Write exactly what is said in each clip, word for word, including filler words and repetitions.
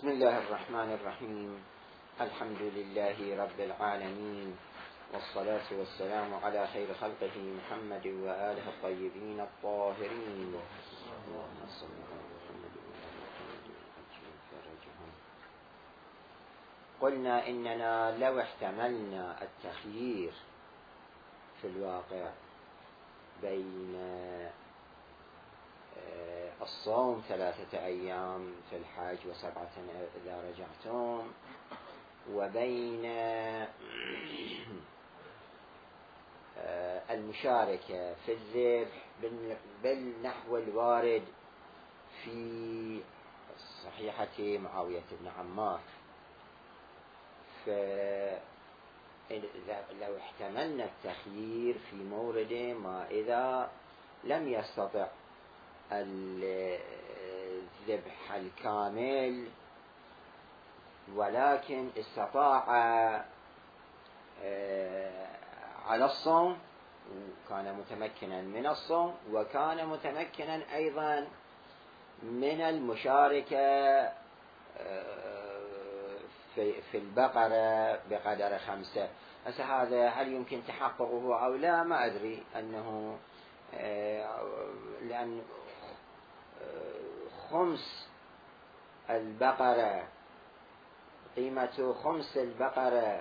بسم الله الرحمن الرحيم. الحمد لله رب العالمين، والصلاة والسلام على خير خلقه محمد وآله الطيبين الطاهرين. اللهم صل على محمد وآله. قلنا إننا لو احتملنا التخيير في الواقع بين الصوم ثلاثة أيام في الحج وسبعة إذا رجعتم، وبين المشاركة في الذبح بالنحو الوارد في صحيحة معاوية بن عمار، فلو احتملنا التخيير في مورد ما إذا لم يستطع الذبح الكامل ولكن استطاع على الصوم، وكان متمكنا من الصوم، وكان متمكنا أيضا من المشاركة في البقرة بقدر خمسة. هسه هذا هل يمكن تحققه أو لا ما أدري، أنه لأن خمس البقرة قيمة خمس البقرة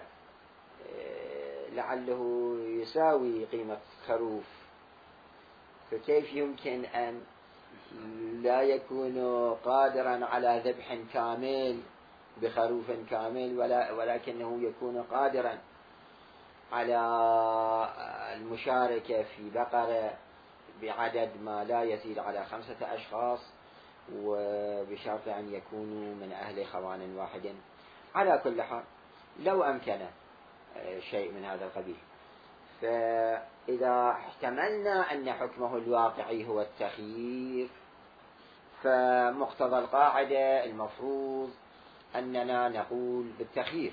لعله يساوي قيمة خروف، فكيف يمكن أن لا يكون قادرا على ذبح كامل بخروف كامل ولا ولكنه يكون قادرا على المشاركة في بقرة بعدد ما لا يزيد على خمسة أشخاص، وبشرط أن يكونوا من أهل خوان واحد. على كل حال لو أمكن شيء من هذا القبيل، فإذا احتملنا أن حكمه الواقعي هو التخيير، فمقتضى القاعدة المفروض أننا نقول بالتخيير،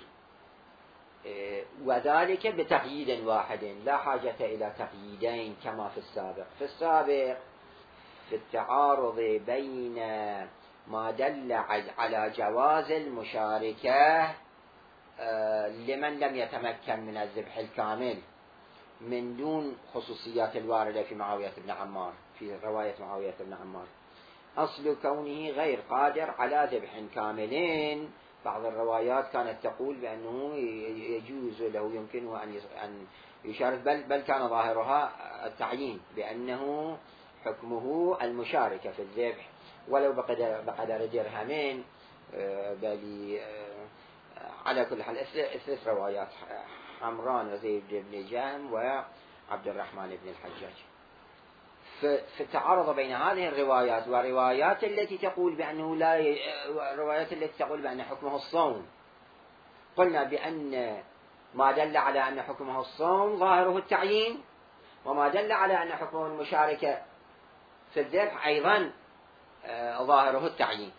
وذلك بتقييد واحد، لا حاجة إلى تقييدين كما في السابق. في السابق في التعارض بين ما دل على جواز المشاركة لمن لم يتمكن من الذبح الكامل من دون خصوصيات الواردة في معاوية بن عمار، في رواية معاوية بن عمار، أصل كونه غير قادر على ذبح كاملين. بعض الروايات كانت تقول بأنه يجوز له يمكنه أن يشارك، بل, بل كان ظاهرها التعيين بأنه حكمه المشاركة في الذبح ولو بقدر, بقدر درهمين. بل على كل حال ثلاث روايات: حمران وزيد بن جهم وعبد الرحمن بن الحجاج. في التعارض بين هذه الروايات وروايات التي تقول بأنه لا ي... روايات التي تقول بأن حكمه الصوم، قلنا بأن ما دل على أن حكمه الصوم ظاهره التعيين، وما دل على أن حكمه المشاركة في الذبح أيضا ظاهره التعيين،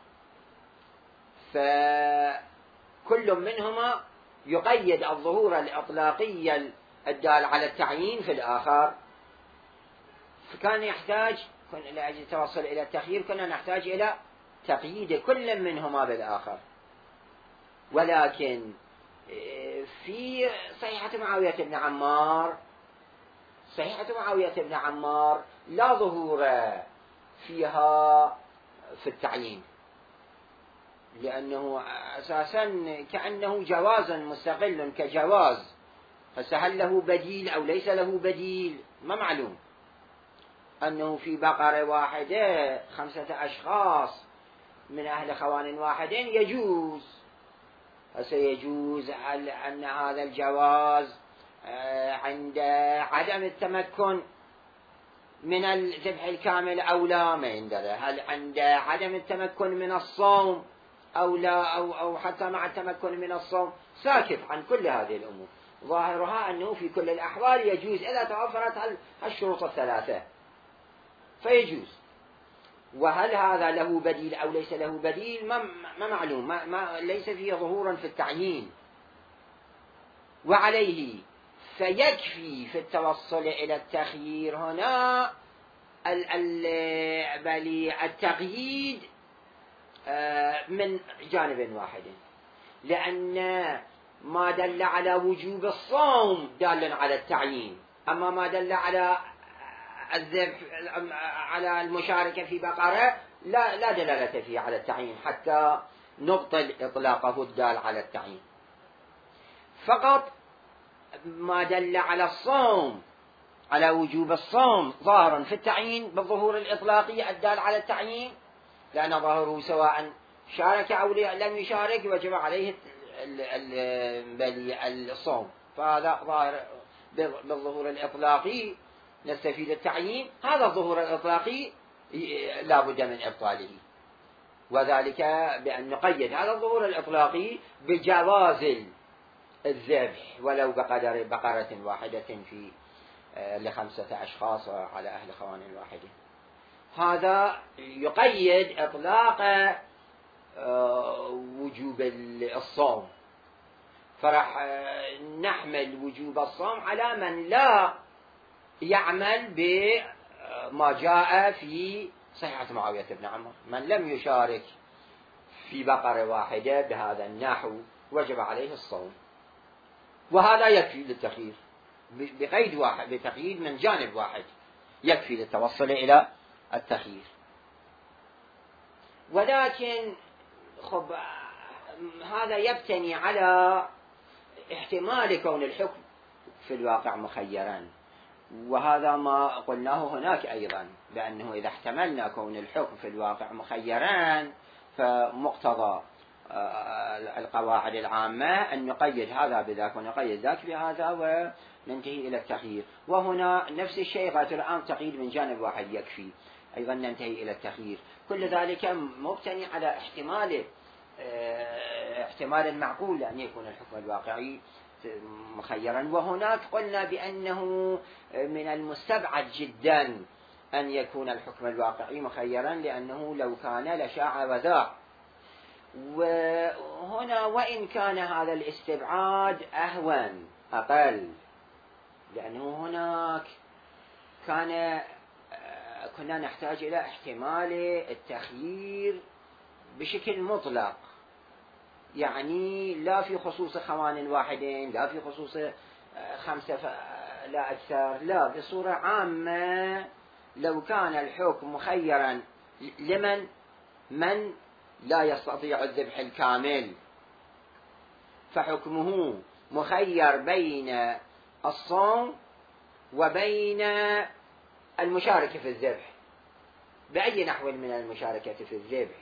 فكل منهما يقيد الظهور الإطلاقي الدال على التعيين في الآخر، فكان يحتاج لأجل التوصل إلى التخيير كنا نحتاج إلى تقييد كل منهما بالآخر. ولكن في صحيحة معاوية بن عمار صحيحة معاوية بن عمار لا ظهور فيها في التعيين، لأنه أساسا كأنه جواز مستقل كجواز، فهل له بديل أو ليس له بديل ما معلوم. أنه في بقرة واحدة خمسة أشخاص من أهل خوان واحد يجوز، فسيجوز أن هذا الجواز عند عدم التمكن من الذبح الكامل أو لا، ما عندنا هل عند عدم التمكن من الصوم أو لا، أو, أو حتى مع التمكن من الصوم، ساكت عن كل هذه الأمور. ظاهرها أنه في كل الأحوال يجوز إذا توفرت الشروط الثلاثة فيجوز. وهل هذا له بديل أو ليس له بديل ما, ما معلوم، ما, ما ليس فيه ظهورا في التعيين. وعليه فيكفي في التوصل إلى التخيير هنا بل التقييد من جانب واحد، لأن ما دل على وجوب الصوم دال على التعيين، أما ما دل على الذبح على المشاركة في بقرة لا لا دلالة فيه على التعيين، حتى نبطل إطلاقه الدال على التعيين. فقط ما دل على الصوم، على وجوب الصوم ظاهر في التعيين بالظهور الإطلاقي الدال على التعيين، لأن ظاهره سواء شارك أو لم يشارك وجب عليه الصوم، فهذا ظاهر بالظهور الإطلاقي نستفيد التعيين. هذا الظهور الإطلاقي لا بد من إبطاله، وذلك بأن نقيد هذا الظهور الإطلاقي بجواز الذبح ولو بقدر بقرة واحدة في لخمسة أشخاص على أهل خوان واحدة. هذا يقيد إطلاق وجوب الصوم، فرح نحمل وجوب الصوم على من لا يعمل بما جاء في صحيحة معاوية بن عمرو، من لم يشارك في بقرة واحدة بهذا النحو وجب عليه الصوم، وهذا يكفي للتخيير بقيد واحد، بتقييد من جانب واحد يكفي للتوصل إلى التخيير. ولكن خب هذا يبتني على احتمال كون الحكم في الواقع مخيرا، وهذا ما قلناه هناك أيضا، بأنه إذا احتملنا كون الحكم في الواقع مخيرا فمقتضى القواعد العامة أن نقيد هذا بذاك ونقيد ذاك بهذا وننتهي إلى التخيير. وهنا نفس الشيء، قالت الآن تقييد من جانب واحد يكفي، أيضا ننتهي إلى التخيير. كل ذلك مبتني على احتمال احتمال معقول أن يكون الحكم الواقعي مخيرا. وهناك قلنا بأنه من المستبعد جدا أن يكون الحكم الواقعي مخيرا، لأنه لو كان لشاع وذاع. وهنا وإن كان هذا الاستبعاد أهون أقل، لأنه هناك كان كنا نحتاج إلى احتمال التخيير بشكل مطلق، يعني لا في خصوص خوان واحدين، لا في خصوص خمسة لا أكثر، لا بصورة عامة. لو كان الحكم مخيرا لمن من لا يستطيع الذبح الكامل، فحكمه مخير بين الصوم وبين المشاركة في الذبح، بأي نحو من المشاركة في الذبح.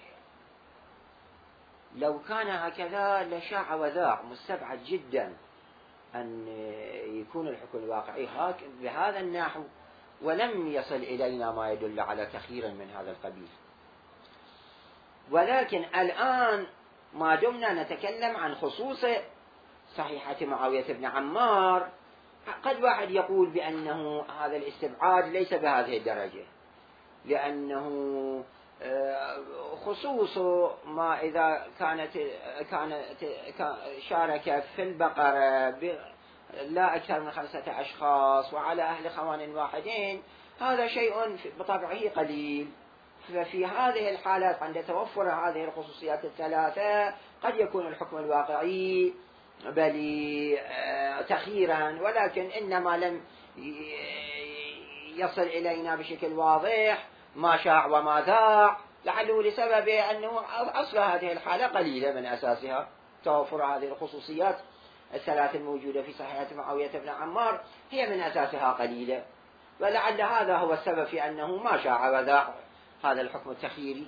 لو كان هكذا لشاع وذاع، مستبعد جدا أن يكون الحكم الواقعي بهذا النحو، ولم يصل إلينا ما يدل على تخيير من هذا القبيل. ولكن الآن ما دمنا نتكلم عن خصوص صحيحة معاوية بن عمار، قد واحد يقول بأنه هذا الاستبعاد ليس بهذه الدرجة، لأنه خصوص ما إذا كانت كانت شارك في البقرة لا أكثر من خمسة أشخاص وعلى أهل خوان واحدين، هذا شيء بطبعه قليل. ففي هذه الحالات عند توفر هذه الخصوصيات الثلاثة قد يكون الحكم الواقعي بل تخييرا، ولكن إنما لم يصل إلينا بشكل واضح ما شاع وما ذاع، لعله لسبب أنه أصل هذه الحالة قليلة من أساسها. توفر هذه الخصوصيات الثلاث الموجودة في صحيحة معاوية بن عمار هي من أساسها قليلة، ولعل هذا هو السبب في أنه ما شاع وذاع هذا الحكم التخييري.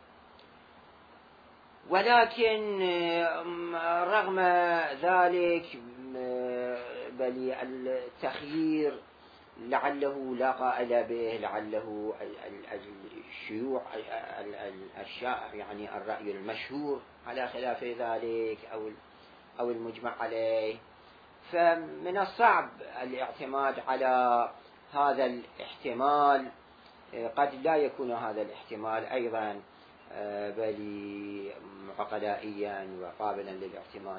ولكن رغم ذلك بل التخيير لعله لا قائل به، لعله الشيوع الشائع يعني الرأي المشهور على خلاف ذلك أو أو المجمع عليه. فمن الصعب الاعتماد على هذا الاحتمال، قد لا يكون هذا الاحتمال أيضا بل عقلائيا وقابلا للاعتماد.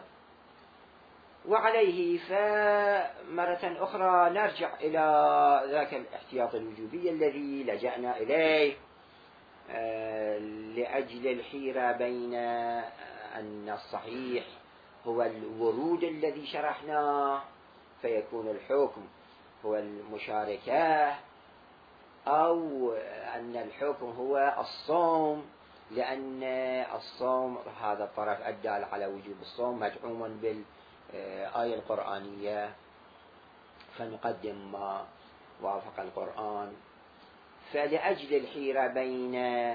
وعليه فمرة أخرى نرجع إلى ذاك الاحتياط الوجوبي الذي لجأنا إليه، لأجل الحيرة بين أن الصحيح هو الورود الذي شرحناه فيكون الحكم هو المشاركة، أو أن الحكم هو الصوم لأن الصوم هذا الطرف الدال على وجوب الصوم مدعوم بالآية القرآنية فنقدم ما وافق القرآن. فلأجل الحيرة بين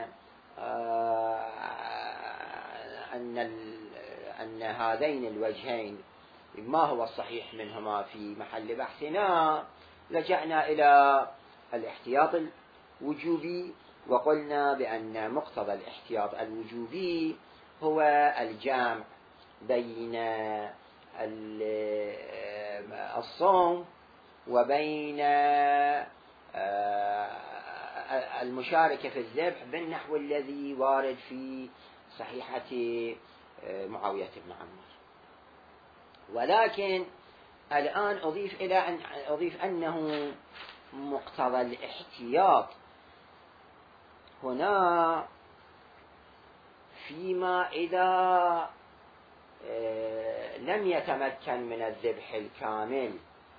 أن أن هذين الوجهين ما هو الصحيح منهما في محل بحثنا، لجأنا إلى الاحتياط الوجوبي، وقلنا بأن مقتضى الاحتياط الوجوبي هو الجمع بين الصوم وبين المشاركة في الذبح بالنحو الذي وارد في صحيحة معاوية بن عمار. ولكن الآن أضيف إلى أن أضيف أنه مقتضى الاحتياط هنا فيما إذا لم يتمكن من الذبح الكامل،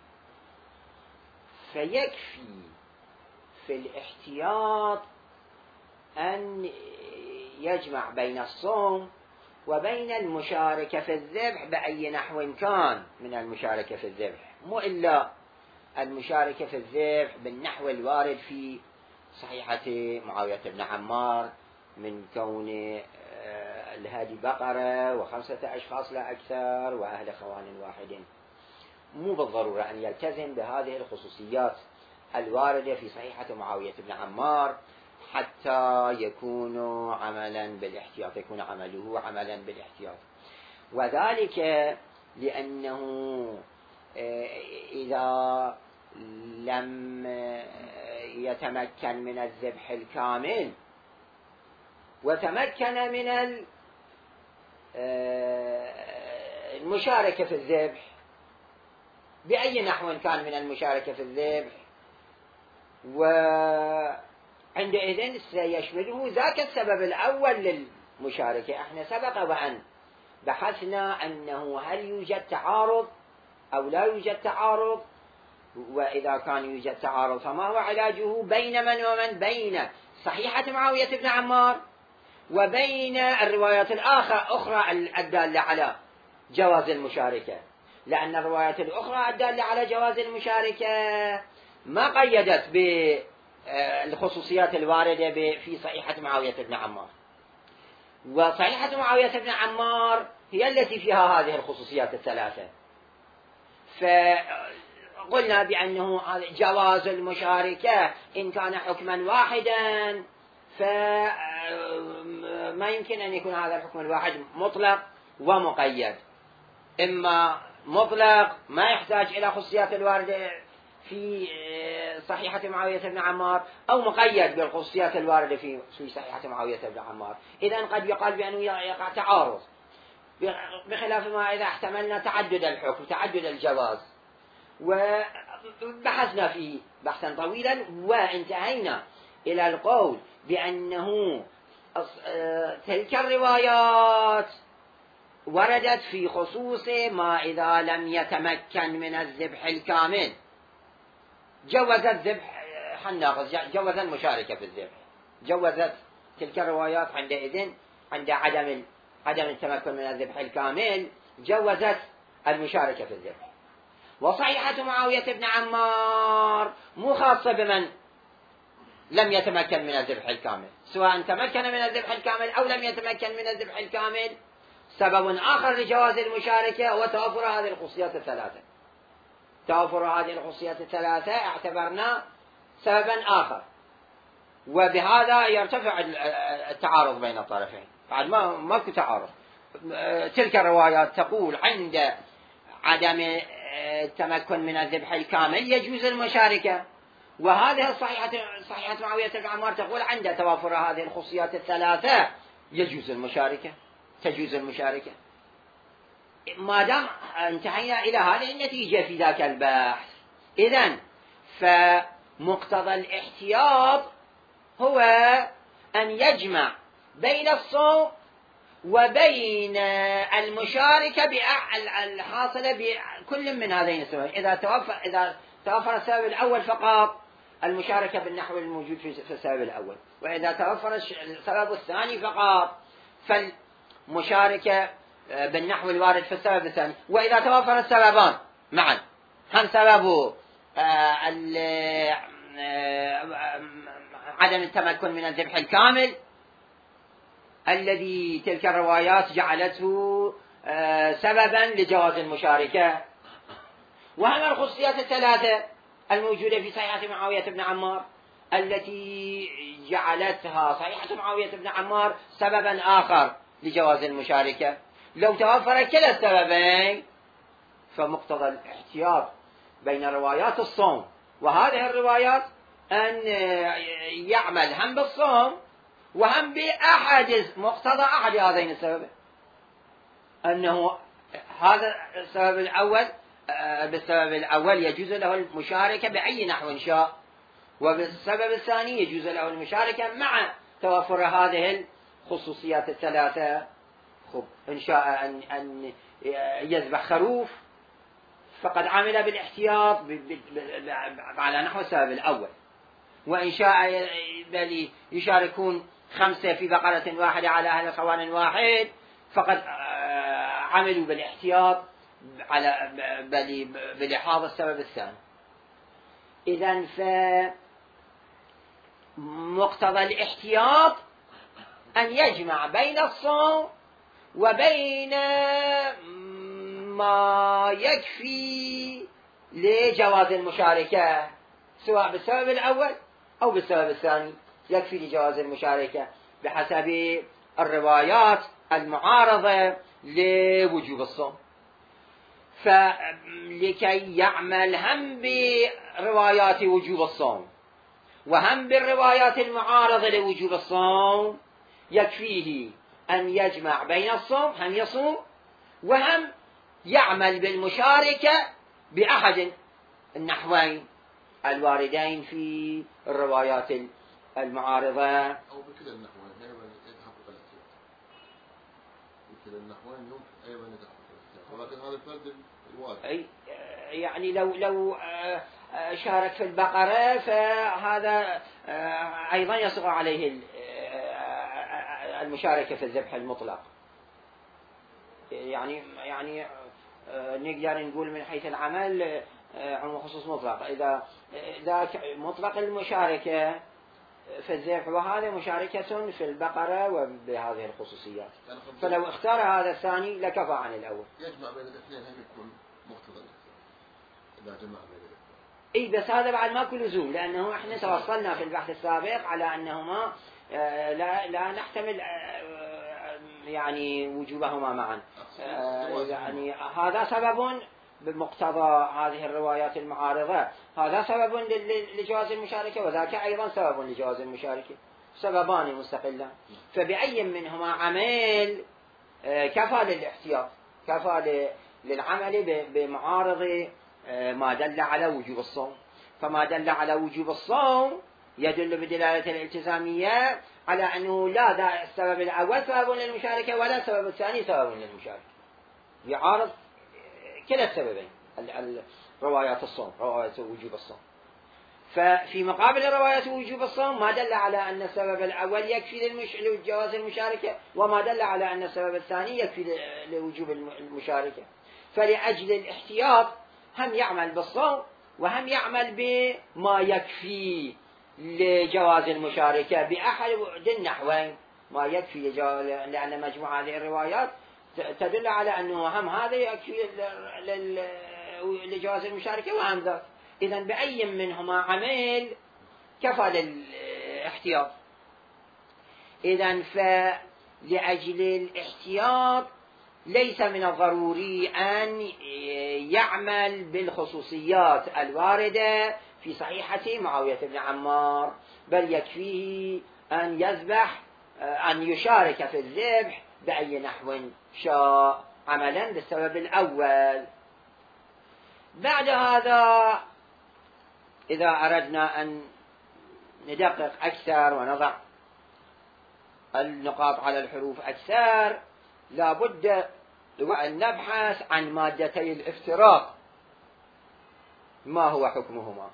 فيكفي في الاحتياط أن يجمع بين الصوم وبين المشاركة في الذبح بأي نحو كان من المشاركة في الذبح، مو إلا المشاركة في الذبح بالنحو الوارد في صحيحة معاوية بن عمار من كون الهادي بقرة وخمسة أشخاص لا أكثر وأهل خوان واحد. مو بالضرورة أن يلتزم بهذه الخصوصيات الواردة في صحيحة معاوية بن عمار حتى يكون عملا بالاحتياط، يكون عمله عملا بالاحتياط. وذلك لأنه إذا لم يتمكن من الذبح الكامل وتمكن من المشاركة في الذبح بأي نحو كان من المشاركة في الذبح، وعندئذ سيشمله ذاك السبب الأول للمشاركة. احنا سبق وأن بحثنا أنه هل يوجد تعارض أو لا يوجد تعارض، وإذا كان يوجد تعارض فما هو علاجه بين من ومن، بين صحيحة معاوية بن عمار وبين الروايات الأخرى الدالة على جواز المشاركة، لأن الروايات الأخرى الدالة على جواز المشاركة ما قيدت بالخصوصيات الواردة في صحيحة معاوية بن عمار، وصحيحة معاوية بن عمار هي التي فيها هذه الخصوصيات الثلاثة. فقلنا بأنه جواز المشاركة إن كان حكما واحدا فما يمكن أن يكون هذا الحكم الواحد مطلق ومقيد، إما مطلق ما يحتاج إلى خصوصيات الواردة في صحيحة معاوية بن عمار، أو مقيد بالخصوصيات الواردة في صحيحة معاوية بن عمار. إذن قد يقال بأنه يقع تعارض، بخلاف ما إذا احتملنا تعدد الحكم تعدد الجواز. وبحثنا فيه بحثا طويلا وانتهينا إلى القول بأنه تلك الروايات وردت في خصوص ما إذا لم يتمكن من الذبح الكامل، جوزت ذبح حناقص، جوزت المشاركة في الذبح، جوزت تلك الروايات عندئذ عند عدم عدم التمكن من الذبح الكامل جوزت المشاركة في الذبح. وصحيحة معاوية بن عمار مو خاصة بمن لم يتمكن من الذبح الكامل، سواء تمكن من الذبح الكامل أو لم يتمكن من الذبح الكامل. سبب آخر لجواز المشاركة هو توفر هذه الخصوصيات الثلاثة. توفر هذه الخصوصيات الثلاثة اعتبرنا سببا آخر، وبهذا يرتفع التعارض بين الطرفين. بعد ما ماكو تعارض، تلك الروايات تقول عند عدم التمكن من الذبح الكامل يجوز المشاركة، وهذه الصحيحة صحيحة معاوية بن عمار تقول عند توافر هذه الخصوصيات الثلاثة يجوز المشاركة، تجوز المشاركة. ما دام انتهينا إلى هذه النتيجة في ذاك البحث، إذن فمقتضى الاحتياط هو أن يجمع بين الصوم وبين المشاركة الحاصلة بكل من هذين السببين. إذا توفر إذا توفر السبب الأول فقط المشاركة بالنحو الموجود في السبب الأول، وإذا توفر السبب الثاني فقط فالمشاركة بالنحو الوارد في السبب الثاني. وإذا توفر السببان معا، هم سبب عدم التمكن من الذبح الكامل الذي تلك الروايات جعلته سببا لجواز المشاركة، وهم الخصوصيات الثلاثة الموجودة في صحيحة معاوية بن عمار التي جعلتها صحيحة معاوية بن عمار سببا آخر لجواز المشاركة. لو توفر كلا السببين فمقتضى الاحتياط بين روايات الصوم وهذه الروايات أن يعمل هم بالصوم وهم بأحد مقتضى أحد هذين السببين، أنه هذا السبب الأول بالسبب الأول يجوز له المشاركة بأي نحو شاء، وبالسبب الثاني يجوز له المشاركة مع توفر هذه الخصوصيات الثلاثة. خب إن شاء أن, أن يذبح خروف فقد عمل بالاحتياط على نحو السبب الأول، وإن شاء بل يشاركون خمسة في بقرة واحدة على أهل خوان واحد فقد عملوا بالاحتياط على بل بلحاظ السبب الثاني. إذن فمقتضى الاحتياط أن يجمع بين الصوم وبين ما يكفي لجواز المشاركة سواء بالسبب الأول أو بالسبب الثاني، يكفي لجواز المشاركة بحسب الروايات المعارضة لوجوب الصوم. فلكي يعمل هم بروايات وجوب الصوم وهم بالروايات المعارضة لوجوب الصوم يكفيه أن يجمع بين الصوم، هم يصوم وهم يعمل بالمشاركة بأحد النحوين الواردين في الروايات المعارضة أو بكل النحوين أيضا يتحقق الاحتياط، بكل النحوين يمكن أيضا يتحقق الاحتياط، ولكن هذا الفرد الواجب. يعني لو لو شارك في البقرة فهذا أيضا يصغر عليه المشاركة في الذبح المطلق. يعني يعني نقدر نقول من حيث العمل عموم خصوص مطلق. إذا إذا مطلق المشاركة في الذبح وهذا مشاركة في البقرة وبهذه الخصوصيات، فلو اختار هذا الثاني لكفى عن الأول. يجمع بين الاثنين هم يكون مقتضى إذا جمع بين الاثنين. إيه بس هذا بعد ماكو لزوم، لأنه إحنا توصلنا في البحث السابق على أنهما لا لا نحتمل يعني وجوبهما معا. يعني هذا سبب بمقتضى هذه الروايات المعارضة، هذا سبب لجواز المشاركة وذاك أيضا سبب لجواز المشاركة، سببان مستقلان. فبأي منهما عمل كفى للاحتياط، كفى للعمل بمعارض ما دل على وجوب الصوم. فما دل على وجوب الصوم يدل بدلالة الالتزامية على أنه لا دا السبب الأول سبب للمشاركة ولا السبب الثاني سبب للمشاركة، يعارض كلا السببين روايات الصوم، روايات وجوب الصوم. ففي مقابل روايات وجوب الصوم ما دل على أن السبب الأول يكفي لجواز المشاركة وما دل على أن السبب الثاني يكفي لوجوب المشاركة. فلأجل الاحتياط هم يعمل بالصوم وهم يعمل بما يكفي لجواز المشاركة بأحد النحوين، ما يكفي لجواز، لأن مجموعة هذه الروايات تدل على أنه هم هذا يكفي لجواز المشاركة وهم ذاك. إذن بأي منهما عمل كفى للاحتياط. إذن فلأجل الاحتياط ليس من الضروري أن يعمل بالخصوصيات الواردة في صحيحة معاوية بن عمار، بل يكفيه أن يذبح أن يشارك في الذبح بأي نحو شاء عملا بالسبب الأول. بعد هذا إذا أردنا أن ندقق أكثر ونضع النقاط على الحروف أكثر، لا بد وأن نبحث عن مادتي الافتراق ما هو حكمهما،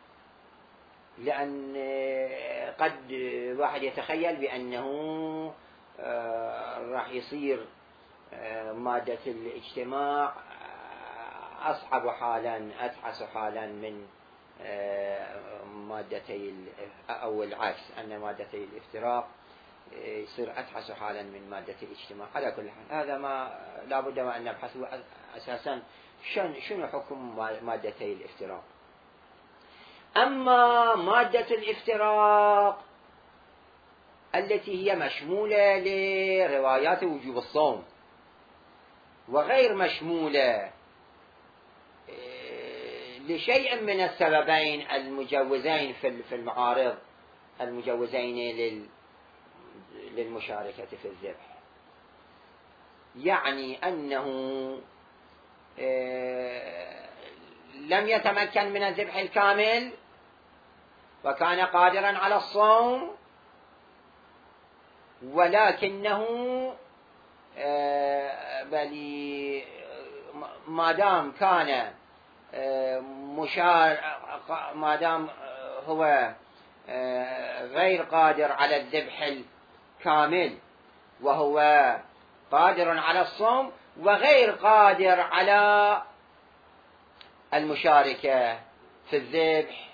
لأن قد واحد يتخيل بأنه راح يصير مادة الاجتماع أصعب حالا أتحس حالا من مادتي، أو العكس، أن مادتي الافتراق يصير أتحس حالا من مادة الاجتماع. على كل حال هذا ما لا بد وأن نبحث أساسا شنو حكم مادتي الافتراق. أما مادة الافتراق التي هي مشمولة لروايات وجوب الصوم وغير مشمولة لشيء من السببين المجوزين في المعارض المجوزين للمشاركة في الذبح، يعني أنه لم يتمكن من الذبح الكامل وكان قادرا على الصوم، ولكنه بل ما دام كان مشار ما دام هو غير قادر على الذبح الكامل وهو قادر على الصوم وغير قادر على المشاركة في الذبح،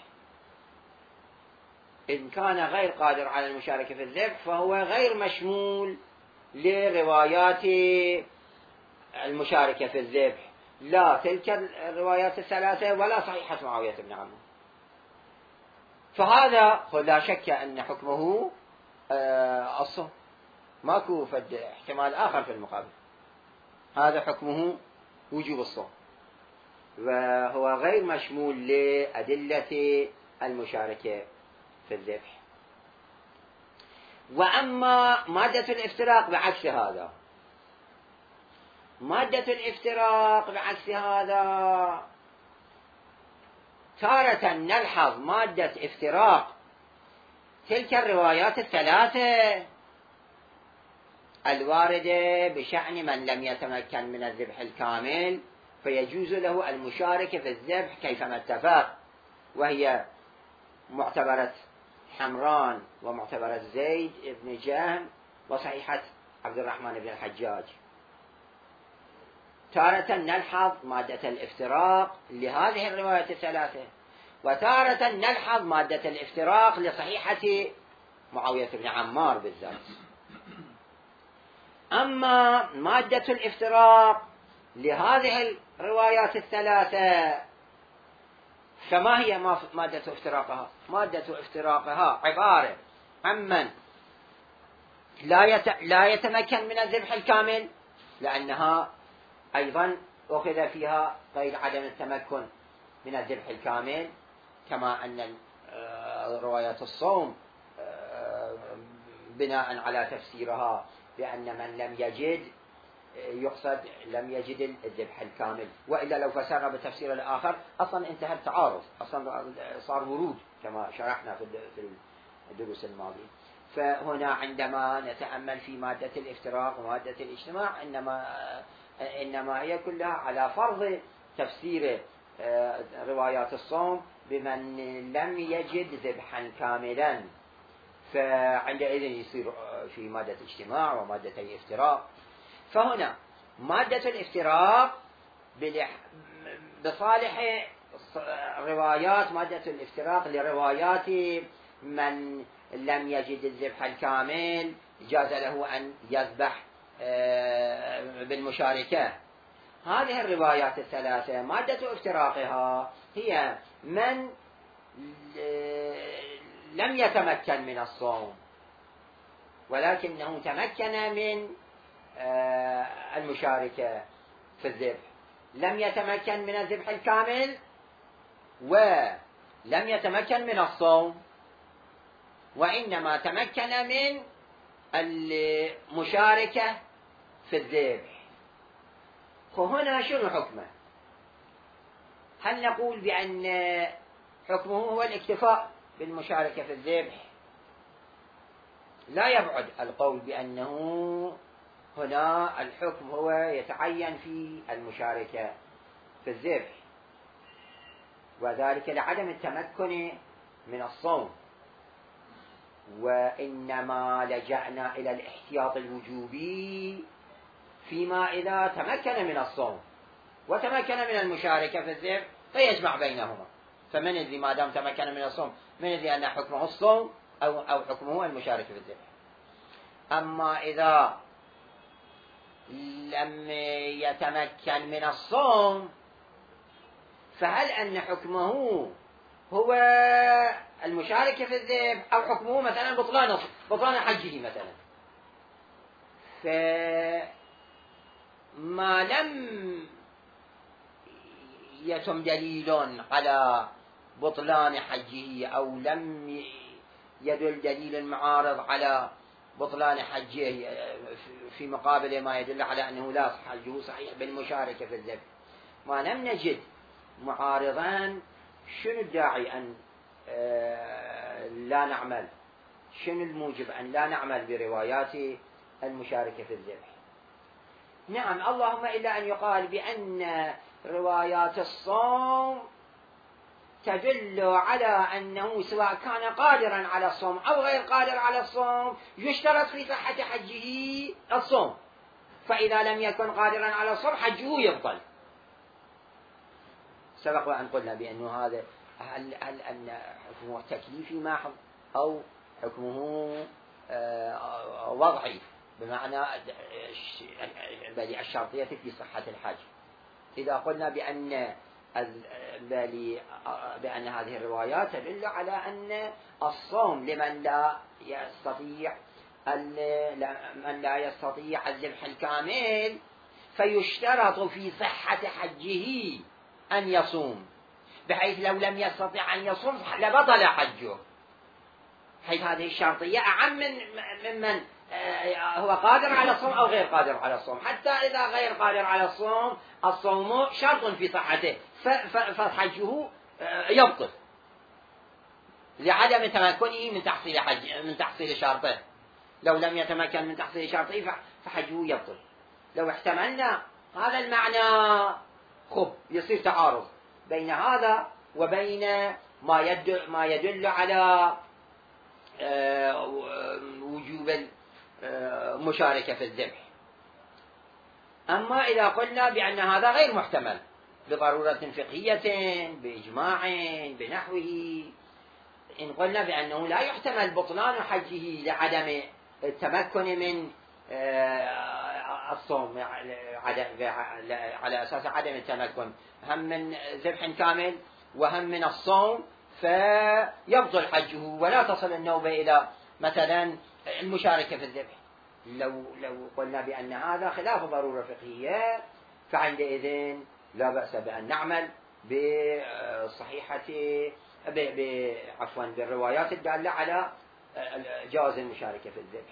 إن كان غير قادر على المشاركة في الذبح فهو غير مشمول لروايات المشاركة في الذبح، لا تلك الروايات الثلاثة ولا صحيحة معاوية بن عمرو. فهذا لا شك أن حكمه الصوم، ماكو فد احتمال آخر في المقابل، هذا حكمه وجوب الصوم، وهو غير مشمول لأدلة المشاركة في الذبح. وأما مادة الافتراق بعكس هذا، مادة الافتراق بعكس هذا تارة نلحظ مادة افتراق تلك الروايات الثلاثة الواردة بشأن من لم يتمكن من الذبح الكامل فيجوز له المشاركة في الذبح كيفما اتفق، وهي معتبرة حمران ومعتبرة زيد بن جهم وصحيحة عبد الرحمن بن الحجاج. تارة نلحظ مادة الافتراق لهذه الروايات الثلاثة، وتارة نلحظ مادة الافتراق لصحيحة معاوية بن عمار بالذات. أما مادة الافتراق لهذه الروايات الثلاثة فما هي مادة افتراقها؟ مادة افتراقها عبارة عمن لا لا يتمكن من الذبح الكامل، لأنها أيضا أخذ فيها قيد عدم التمكن من الذبح الكامل، كما أن روايات الصوم بناء على تفسيرها بأن من لم يجد يقصد لم يجد الذبح الكامل، وإلا لو فسرنا بالتفسير الآخر أصلا انتهى التعارض، أصلا صار ورود كما شرحنا في الدروس الماضية. فهنا عندما نتأمل في مادة الافتراق ومادة الاجتماع إنما إنما هي كلها على فرض تفسير روايات الصوم بمن لم يجد ذبحا كاملا، فعندئذ يصير في مادة اجتماع ومادة الافتراق. فهنا مادة الافتراق بصالح روايات مادة الافتراق لروايات من لم يجد الذبح الكامل جاز له أن يذبح بالمشاركة. هذه الروايات الثلاثة مادة افتراقها هي من لم يتمكن من الصوم ولكنه تمكن من المشاركة في الذبح، لم يتمكن من الذبح الكامل ولم يتمكن من الصوم، وإنما تمكن من المشاركة في الذبح. فهنا شنو حكمه؟ هل نقول بأن حكمه هو الاكتفاء بالمشاركة في الذبح، لا يبعد القول بأنه هنا الحكم هو يتعين في المشاركة في الذبح، وذلك لعدم التمكن من الصوم، وإنما لجأنا إلى الاحتياط الوجوبي فيما إذا تمكن من الصوم وتمكن من المشاركة في الذبح فيجمع بينهما. فمن الذي ما دام تمكن من الصوم من الذي أن حكمه الصوم أو أو حكمه المشاركة في الذبح. أما إذا لم يتمكن من الصوم فهل أن حكمه هو المشاركة في الذبح أو حكمه مثلا بطلان بطلان حجه مثلا؟ فما لم يتم دليل على بطلان حجه أو لم يدل دليل معارض على بطلان حجه في مقابل ما يدل على أنه لا حجه صحيح بالمشاركة في الذبح، ما لم نجد معارضان، شنو الداعي أن لا نعمل؟ شنو الموجب أن لا نعمل بروايات المشاركة في الذبح؟ نعم، اللهم إلا أن يقال بأن روايات الصوم تدل على أنه سواء كان قادرا على الصوم أو غير قادر على الصوم يشترط في صحة حجه الصوم، فإذا لم يكن قادرا على الصوم حجه يبطل. سبق وأن قلنا بأنه هذا هل, هل أن حكمه تكليفي محض أو حكمه وضعي بمعنى الشرطية في صحة الحج. إذا قلنا بأن بأن هذه الروايات تدل على أن الصوم لمن لا يستطيع من لا يستطيع الذبح الكامل فيشترط في صحة حجه أن يصوم، بحيث لو لم يستطع أن يصوم لبطل حجه، حيث هذه الشرطية أعم من ممن هو قادر على الصوم أو غير قادر على الصوم. حتى إذا غير قادر على الصوم الصوم شرط في صحته فحجه يبطل لعدم تمكنه من تحصيل حج من تحصيل شرطه. لو لم يتمكن من تحصيل شرطه فحجه يبطل. لو احتملنا هذا المعنى خب يصير تعارض بين هذا وبين ما يدل ما يدل على وجوب المشاركة في الذبح. أما إذا قلنا بأن هذا غير محتمل بضرورة فقهية بإجماع بنحوه، إن قلنا بأنه لا يحتمل بطلان حجه لعدم التمكن من الصوم على أساس عدم التمكن هم من ذبح كامل وهم من الصوم فيبطل حجه ولا تصل النوبة إلى مثلا المشاركة في الذبح. لو لو قلنا بأن هذا خلاف ضرورة فقهية فعندئذ لا بأس بأن نعمل بصحيحة عفوا بالروايات الدالة على جواز المشاركة في الذبح.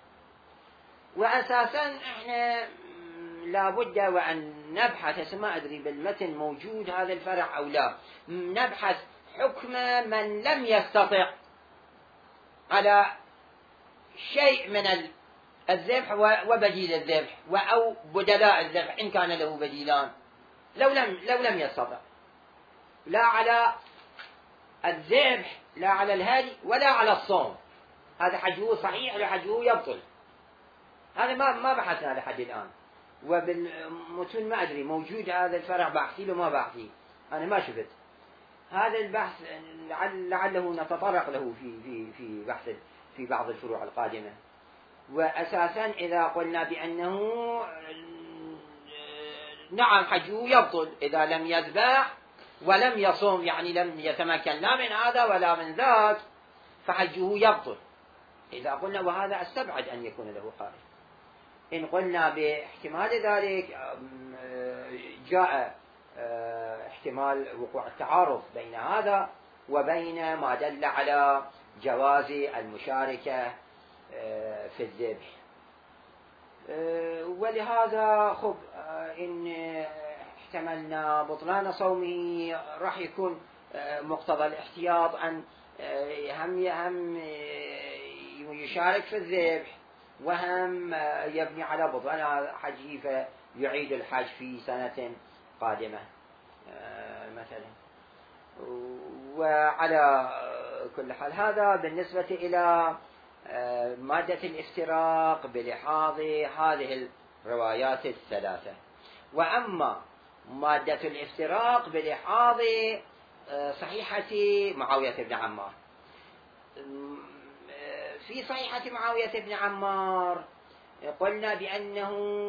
وأساسا احنا لابد وأن نبحث، ما أدري بالمتن موجود هذا الفرع أو لا، نبحث حكم من لم يستطع على شيء من الذبح وبديل الذبح أو بدلاء الذبح إن كان له بديلان. لو لم لو لم يستطع لا على الذبح لا على الهدي ولا على الصوم، هذا حجه صحيح وحجه يبطل. هذا ما ما بحثنا لحد الآن، وبالمتون ما أدري موجود هذا الفرع باحثي له ما باحثي، أنا ما شفت هذا البحث، لعله نتطرق له في في في بحث في بعض الفروع القادمة. وأساسا إذا قلنا بأنه نعم حجه يبطل إذا لم يذبح ولم يصوم، يعني لم يتمكن لا من هذا ولا من ذاك فحجه يبطل. إذا قلنا وهذا استبعد أن يكون له قائل. إن قلنا باحتمال ذلك جاء احتمال وقوع التعارض بين هذا وبين ما دل على جواز المشاركة في الذبح. ولهذا خب إن احتملنا بطلان صومه راح يكون مقتضى الاحتياط أن هم هم يشارك في الذبح وهم يبني على بطن حجه فيعيد الحج في سنة قادمة مثلا. وعلى كل حال هذا بالنسبة إلى مادة الافتراق بلحاظ هذه الروايات الثلاثة. وأما مادة الافتراق بلحاظ صحيحة معاوية بن عمار، في صحيحة معاوية بن عمار قلنا بأنه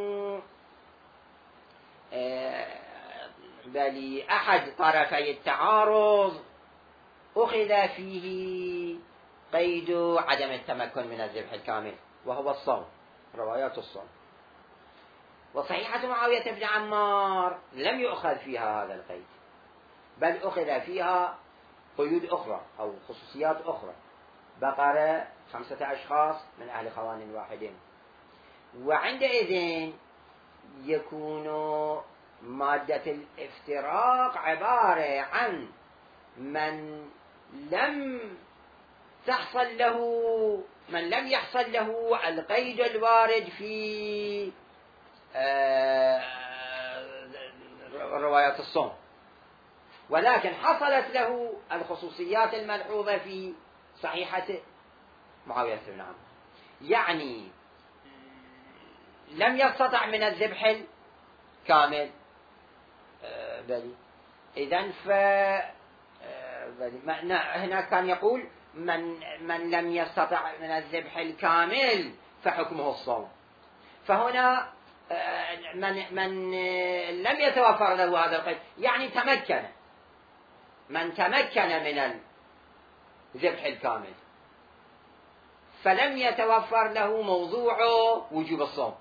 بل أحد طرفي التعارض أخذ فيه قيد عدم التمكن من الذبح الكامل وهو الصوم، روايات الصوم. وصحيحة معاوية بن عمار لم يؤخذ فيها هذا القيد، بل أخذ فيها قيود أخرى أو خصوصيات أخرى. بقرة خمسة أشخاص من أهل خوان واحدين. وعندئذ يكون مادة الافتراق عبارة عن من لم تحصل له من لم يحصل له القيد الوارد في روايات الصوم، ولكن حصلت له الخصوصيات الملحوظة في صحيحة معاوية بن عمرو، يعني لم يستطع من الذبح الكامل. بلي إذن ف هنا كان يقول من من لم يستطع من الذبح الكامل فحكمه الصوم. فهنا من من لم يتوفر له هذا القيد يعني تمكن، من تمكن من الذبح الكامل فلم يتوفر له موضوع وجوب الصوم،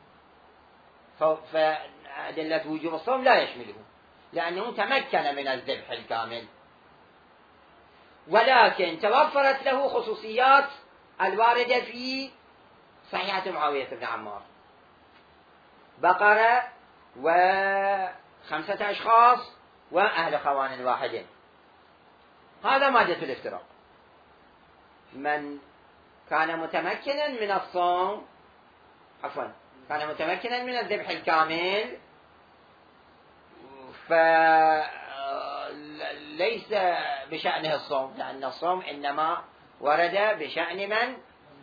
فأدلة وجوب الصوم لا يشمله لأنه تمكن من الذبح الكامل، ولكن توفرت له خصوصيات الواردة في صحيحة معاوية بن عمار، بقرة وخمسة أشخاص وأهل خوان واحدين. هذا مادة الافتراق. من كان متمكنا من الصوم عفوا كان متمكنا من الذبح الكامل فليس بشأنه الصوم، لأن الصوم إنما ورد بشأن من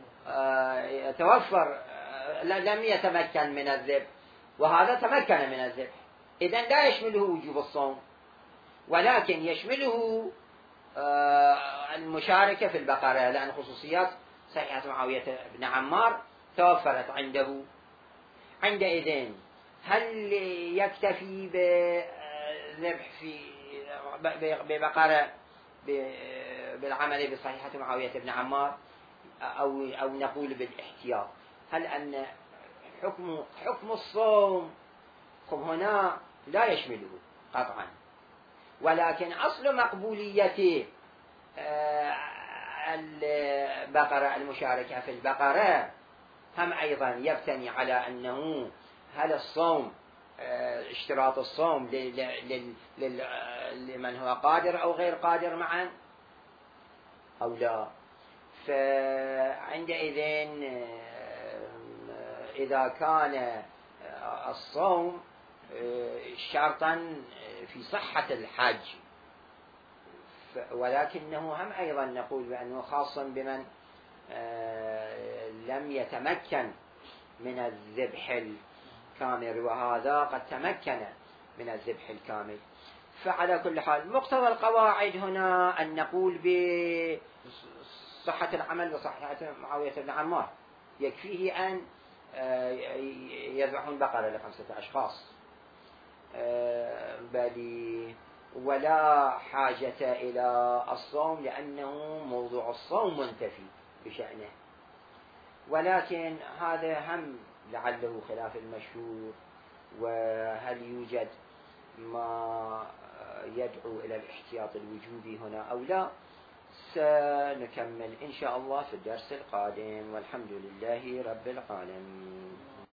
يتوفر لم يتمكن من الذبح، وهذا تمكن من الذبح، إذن لا يشمله وجوب الصوم، ولكن يشمله المشاركة في البقرة، لأن خصوصيات صحيحة معاوية بن عمار توفرت عنده. عندئذ هل يكتفي بالذبح في ببقرة بالعمل بصحيحة معاوية بن عمار، أو أو نقول بالاحتياط؟ هل أن حكم حكم الصوم هنا لا يشمله قطعا، ولكن أصل مقبولية البقرة المشاركة في البقرة هم أيضا يبتني على أنه هل الصوم اشتراط الصوم لمن هو قادر أو غير قادر معا أو لا. فعندئذ إذا كان الصوم شرطا في صحة الحج، ولكنه هم أيضا نقول بأنه خاص بمن لم يتمكن من الذبح الكامل، وهذا قد تمكن من الذبح الكامل. فعلى كل حال مقتضى القواعد هنا أن نقول بصحة العمل وصحة معاوية بن عمار، يكفيه أن يذبحون بقرة لخمسة أشخاص بل ولا حاجة إلى الصوم، لأنه موضوع الصوم منتفي بشأنه. ولكن هذا هم لعله خلاف المشهور، وهل يوجد ما يدعو إلى الاحتياط الوجوبي هنا أو لا، سنكمل إن شاء الله في الدرس القادم، والحمد لله رب العالمين.